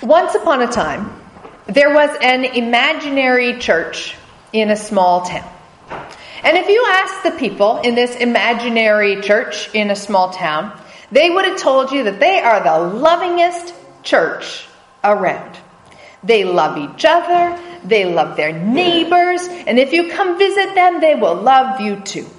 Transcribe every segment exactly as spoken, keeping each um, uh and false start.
Once upon a time, there was an imaginary church in a small town. And if you ask the people in this imaginary church in a small town, they would have told you that they are the lovingest church around. They love each other, they love their neighbors, and if you come visit them, they will love you too.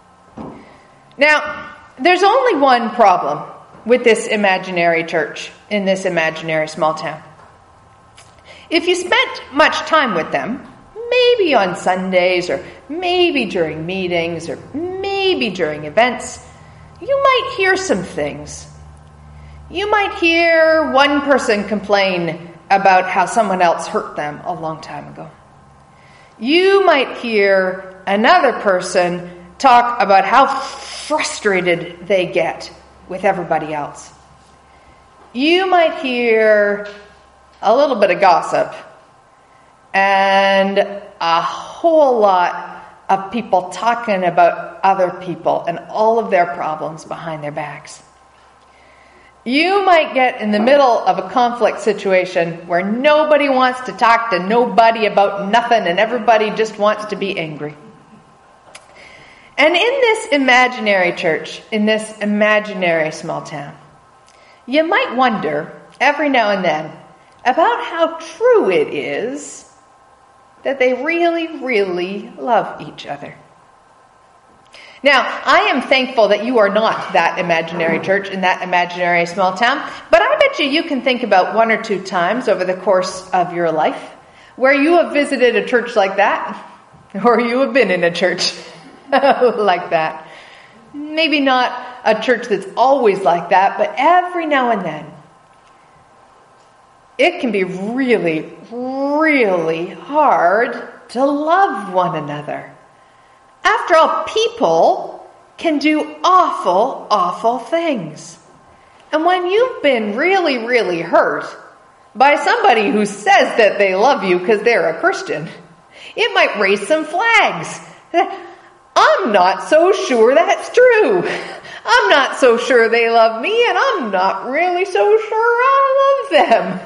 Now, there's only one problem with this imaginary church in this imaginary small town. If you spent much time with them, maybe on Sundays or maybe during meetings or maybe during events, you might hear some things. You might hear one person complain about how someone else hurt them a long time ago. You might hear another person talk about how frustrated they get with everybody else. You might hear a little bit of gossip and a whole lot of people talking about other people and all of their problems behind their backs. You might get in the middle of a conflict situation where nobody wants to talk to nobody about nothing and everybody just wants to be angry. And in this imaginary church, in this imaginary small town, you might wonder every now and then about how true it is that they really, really love each other. Now, I am thankful that you are not that imaginary church in that imaginary small town, but I bet you you can think about one or two times over the course of your life where you have visited a church like that, or you have been in a church like that. Maybe not a church that's always like that, but every now and then, it can be really, really hard to love one another. After all, people can do awful, awful things. And when you've been really, really hurt by somebody who says that they love you because they're a Christian, it might raise some flags. I'm not so sure that's true. I'm not so sure they love me, and I'm not really so sure I love them.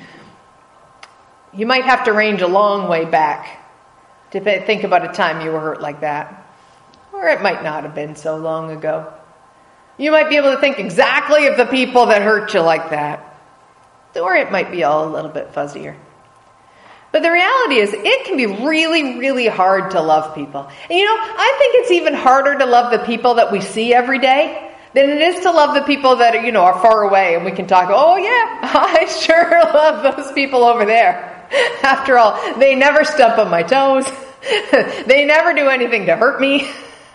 You might have to range a long way back to think about a time you were hurt like that. Or it might not have been so long ago. You might be able to think exactly of the people that hurt you like that. Or it might be all a little bit fuzzier. But the reality is, it can be really, really hard to love people. And you know, I think it's even harder to love the people that we see every day than it is to love the people that are, you know, are far away and we can talk, oh yeah, I sure love those people over there. After all, they never stump on my toes. They never do anything to hurt me.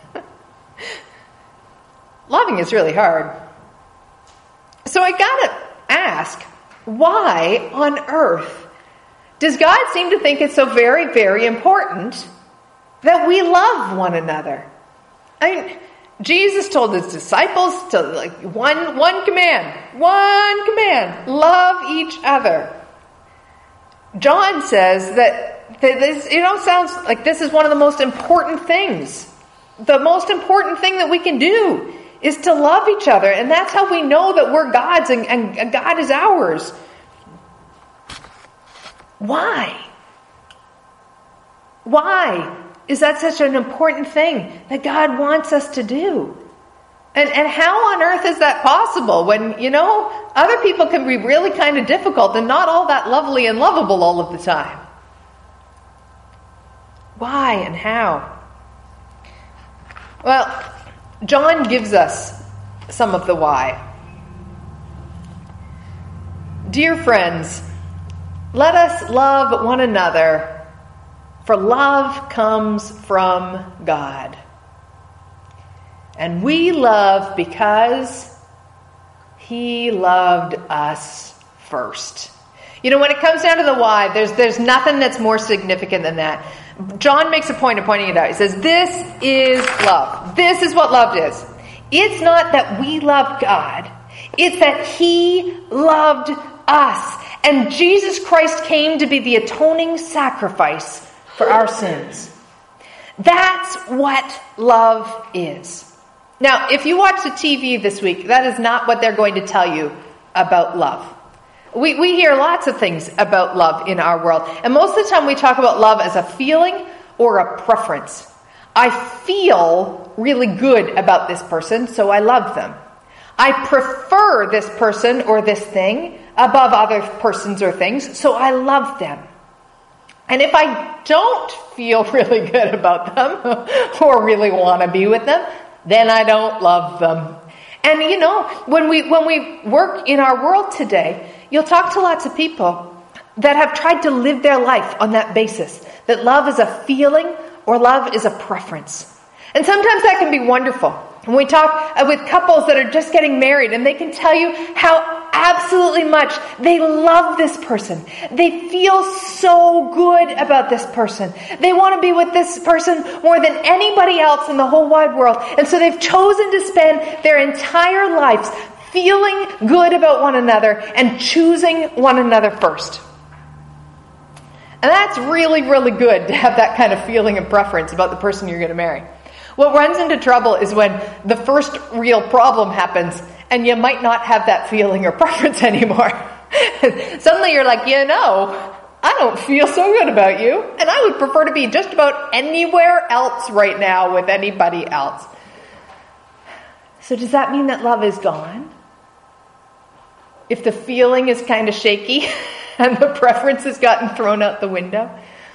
Loving is really hard. So I gotta ask, why on earth does God seem to think it's so very, very important that we love one another? I mean, Jesus told his disciples to like one one command, one command, love each other. John says that, that this, you know, sounds like this is one of the most important things. The most important thing that we can do is to love each other. And that's how we know that we're God's and, and, and God is ours. Why? Why is that such an important thing that God wants us to do? And and how on earth is that possible when, you know, other people can be really kind of difficult and not all that lovely and lovable all of the time? Why and how? Well, John gives us some of the why. Dear friends, let us love one another, for love comes from God. And we love because he loved us first. You know, when it comes down to the why, there's there's nothing that's more significant than that. John makes a point of pointing it out. He says, this is love. This is what love is. It's not that we love God. It's that he loved us. And Jesus Christ came to be the atoning sacrifice for our sins. That's what love is. Now, if you watch the T V this week, that is not what they're going to tell you about love. We, we hear lots of things about love in our world. And most of the time we talk about love as a feeling or a preference. I feel really good about this person, so I love them. I prefer this person or this thing above other persons or things, so I love them. And if I don't feel really good about them or really want to be with them, then I don't love them. And you know, when we when we work in our world today, you'll talk to lots of people that have tried to live their life on that basis, that love is a feeling or love is a preference. And sometimes that can be wonderful. When we talk with couples that are just getting married, and they can tell you how absolutely much they love this person. They feel so good about this person. They want to be with this person more than anybody else in the whole wide world. And so they've chosen to spend their entire lives feeling good about one another and choosing one another first. And that's really, really good to have that kind of feeling and preference about the person you're going to marry. What runs into trouble is when the first real problem happens and you might not have that feeling or preference anymore. Suddenly you're like, you know, I don't feel so good about you, and I would prefer to be just about anywhere else right now with anybody else. So does that mean that love is gone? If the feeling is kind of shaky and the preference has gotten thrown out the window?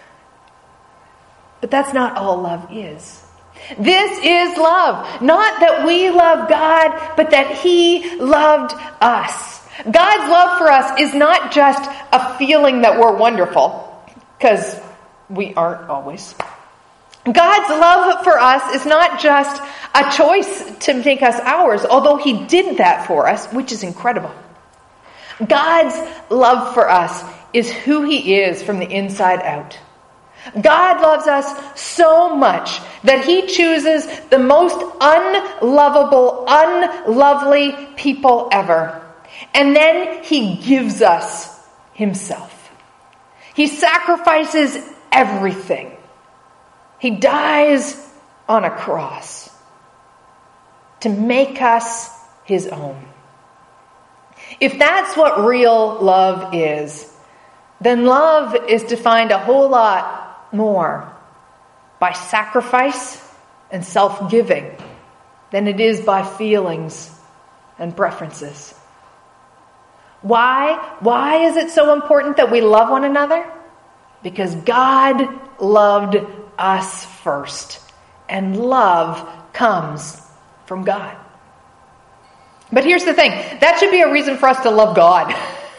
But that's not all love is. This is love. Not that we love God, but that He loved us. God's love for us is not just a feeling that we're wonderful, because we aren't always. God's love for us is not just a choice to make us ours, although He did that for us, which is incredible. God's love for us is who He is from the inside out. God loves us so much that He chooses the most unlovable, unlovely people ever. And then He gives us Himself. He sacrifices everything. He dies on a cross to make us His own. If that's what real love is, then love is defined a whole lot more by sacrifice and self-giving than it is by feelings and preferences. Why? Why is it so important that we love one another? Because God loved us first, and love comes from God. But here's the thing, that should be a reason for us to love God.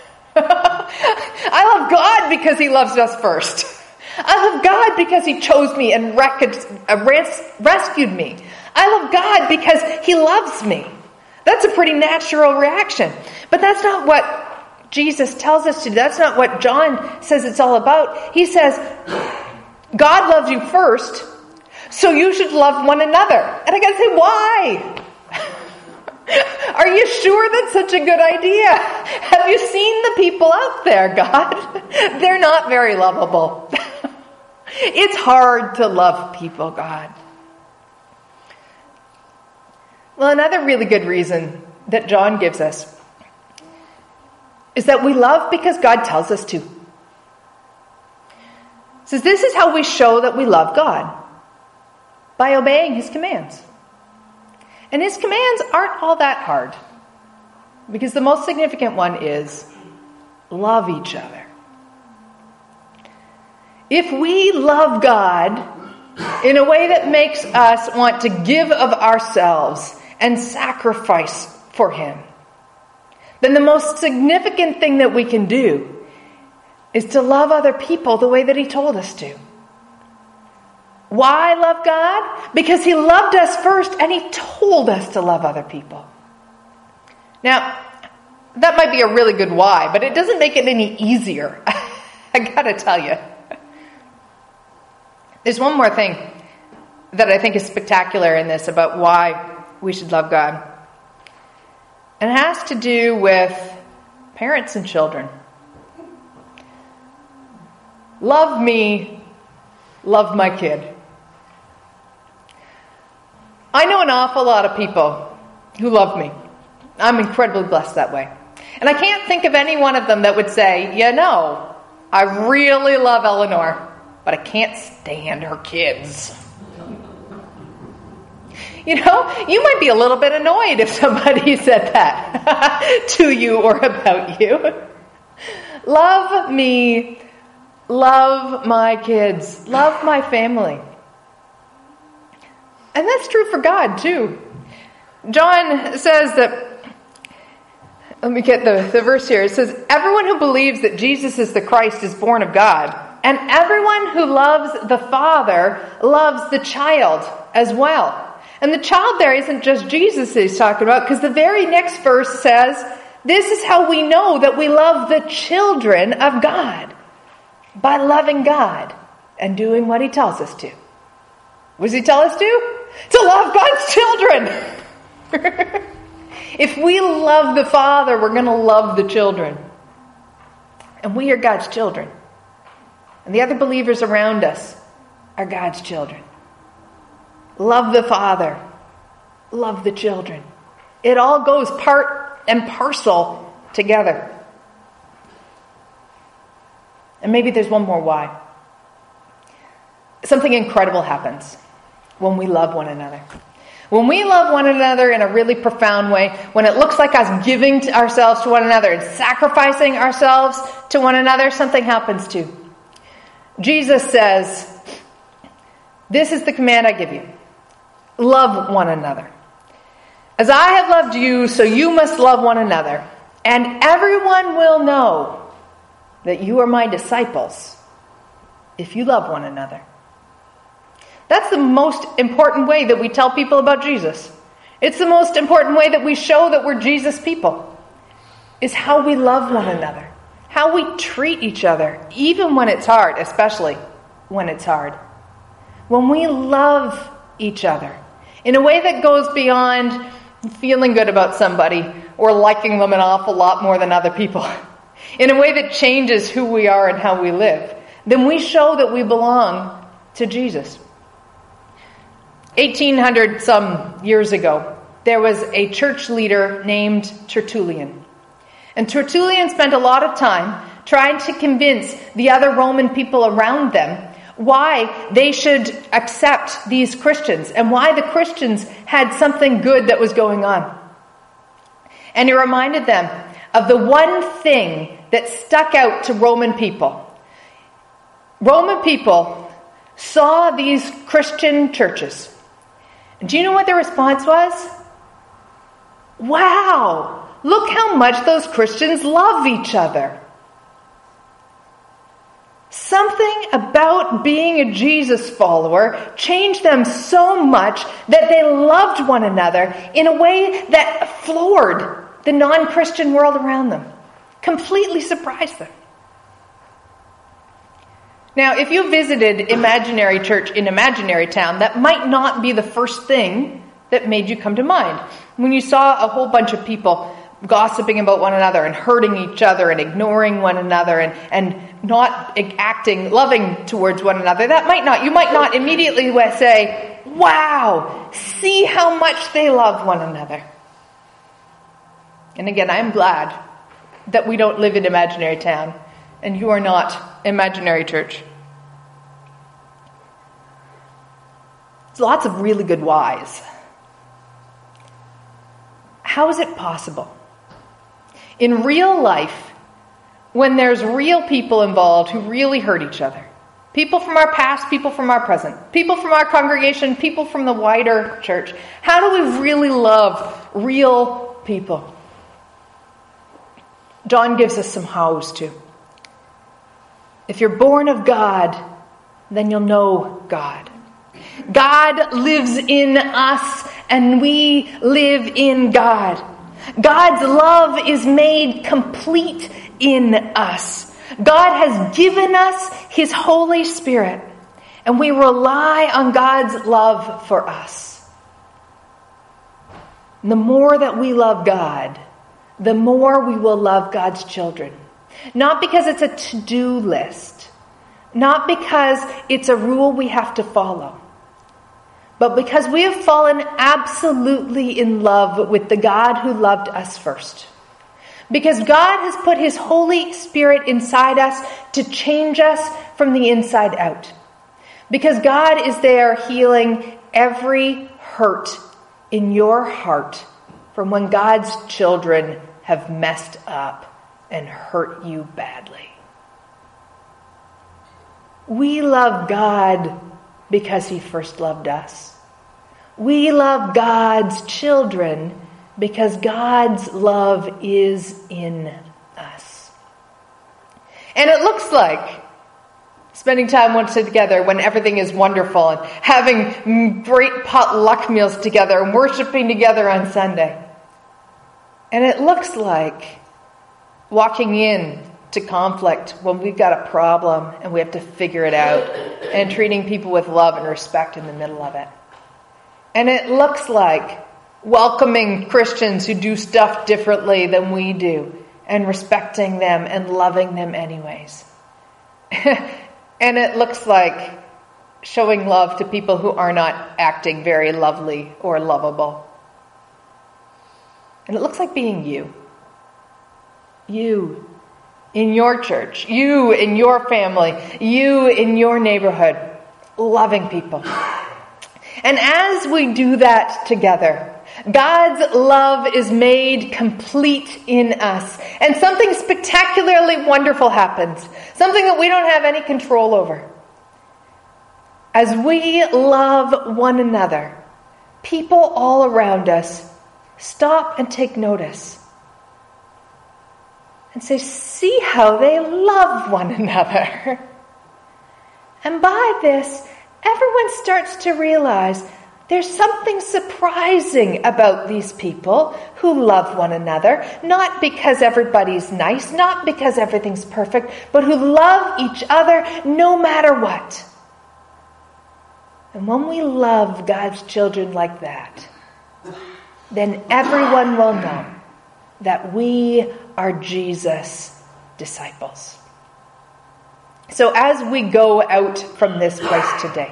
I love God because He loves us first. I love God because He chose me and rescued me. I love God because He loves me. That's a pretty natural reaction. But that's not what Jesus tells us to do. That's not what John says it's all about. He says, God loves you first, so you should love one another. And I gotta say, why? Are you sure that's such a good idea? Have you seen the people out there, God? They're not very lovable. It's hard to love people, God. Well, another really good reason that John gives us is that we love because God tells us to. He says this is how we show that we love God, by obeying His commands. And His commands aren't all that hard, because the most significant one is love each other. If we love God in a way that makes us want to give of ourselves and sacrifice for Him, then the most significant thing that we can do is to love other people the way that He told us to. Why love God? Because He loved us first and He told us to love other people. Now, that might be a really good why, but it doesn't make it any easier. I gotta tell you. There's one more thing that I think is spectacular in this about why we should love God. And it has to do with parents and children. Love me, love my kid. I know an awful lot of people who love me. I'm incredibly blessed that way. And I can't think of any one of them that would say, you know, I really love Eleanor, but I can't stand her kids. You know, you might be a little bit annoyed if somebody said that to you or about you. Love me, love my kids, love my family. And that's true for God too. John says that, let me get the, the verse here. It says, everyone who believes that Jesus is the Christ is born of God. And everyone who loves the Father loves the child as well. And the child there isn't just Jesus that he's talking about, because the very next verse says, this is how we know that we love the children of God, by loving God and doing what he tells us to. What does he tell us to? To love God's children. If we love the Father, we're going to love the children. And we are God's children. And the other believers around us are God's children. Love the Father. Love the children. It all goes part and parcel together. And maybe there's one more why. Something incredible happens when we love one another. When we love one another in a really profound way, when it looks like us giving to ourselves to one another and sacrificing ourselves to one another, something happens too. Jesus says, this is the command I give you. Love one another. As I have loved you, so you must love one another. And everyone will know that you are my disciples if you love one another. That's the most important way that we tell people about Jesus. It's the most important way that we show that we're Jesus people, is how we love one another, how we treat each other, even when it's hard, especially when it's hard. When we love each other in a way that goes beyond feeling good about somebody or liking them an awful lot more than other people, in a way that changes who we are and how we live, then we show that we belong to Jesus. eighteen hundred some years ago, there was a church leader named Tertullian. And Tertullian spent a lot of time trying to convince the other Roman people around them why they should accept these Christians and why the Christians had something good that was going on. And he reminded them of the one thing that stuck out to Roman people. Roman people saw these Christian churches. Do you know what their response was? Wow, look how much those Christians love each other. Something about being a Jesus follower changed them so much that they loved one another in a way that floored the non-Christian world around them. Completely surprised them. Now, if you visited Imaginary Church in Imaginary Town, that might not be the first thing that made you come to mind. When you saw a whole bunch of people gossiping about one another and hurting each other and ignoring one another and, and not acting loving towards one another, that might not, you might not immediately say, wow, see how much they love one another. And again, I'm glad that we don't live in Imaginary Town and you are not Imaginary Church. There's lots of really good whys. How is it possible? In real life, when there's real people involved who really hurt each other, people from our past, people from our present, people from our congregation, people from the wider church, how do we really love real people? John gives us some hows too. If you're born of God, then you'll know God. God lives in us and we live in God. God's love is made complete in us. God has given us His Holy Spirit, and we rely on God's love for us. And the more that we love God, the more we will love God's children. Not because it's a to-do list, not because it's a rule we have to follow, but because we have fallen absolutely in love with the God who loved us first. Because God has put his Holy Spirit inside us to change us from the inside out. Because God is there healing every hurt in your heart from when God's children have messed up and hurt you badly. We love God because he first loved us. We love God's children because God's love is in us. And it looks like spending time once together when everything is wonderful and having great potluck meals together and worshiping together on Sunday. And it looks like walking in to conflict when we've got a problem and we have to figure it out, and treating people with love and respect in the middle of it. And it looks like welcoming Christians who do stuff differently than we do and respecting them and loving them anyways. And it looks like showing love to people who are not acting very lovely or lovable. And it looks like being you. You in your church, you in your family, you in your neighborhood, loving people. And as we do that together, God's love is made complete in us. And something spectacularly wonderful happens. Something that we don't have any control over. As we love one another, people all around us stop and take notice. And say, see how they love one another. And by this, everyone starts to realize there's something surprising about these people who love one another, not because everybody's nice, not because everything's perfect, but who love each other no matter what. And when we love God's children like that, then everyone will know that we are Jesus' disciples. So as we go out from this place today,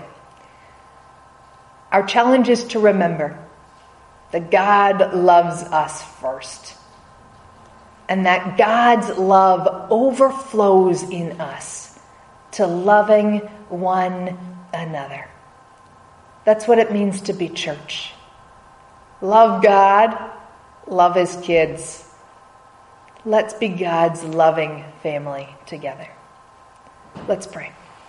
our challenge is to remember that God loves us first. And that God's love overflows in us to loving one another. That's what it means to be church. Love God, love his kids. Let's be God's loving family together. Let's pray.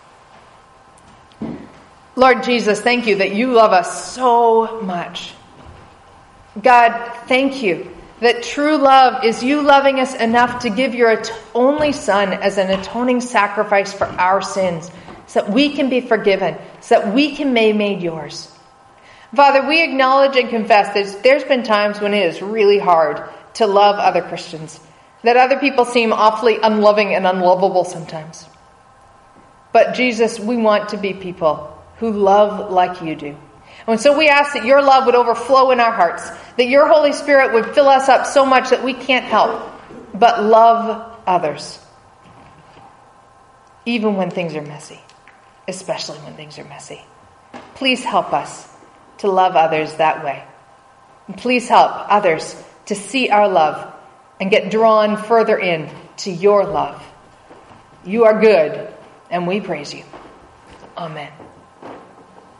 Lord Jesus, thank you that you love us so much. God, thank you that true love is you loving us enough to give your only Son as an atoning sacrifice for our sins, so that we can be forgiven, so that we can be made yours. Father, we acknowledge and confess that there's been times when it is really hard to love other Christians, that other people seem awfully unloving and unlovable sometimes. But Jesus, we want to be people who love like you do. And so we ask that your love would overflow in our hearts, that your Holy Spirit would fill us up so much that we can't help but love others, even when things are messy, especially when things are messy. Please help us to love others that way. And please help others to see our love and get drawn further in to your love. You are good, and we praise you. Amen.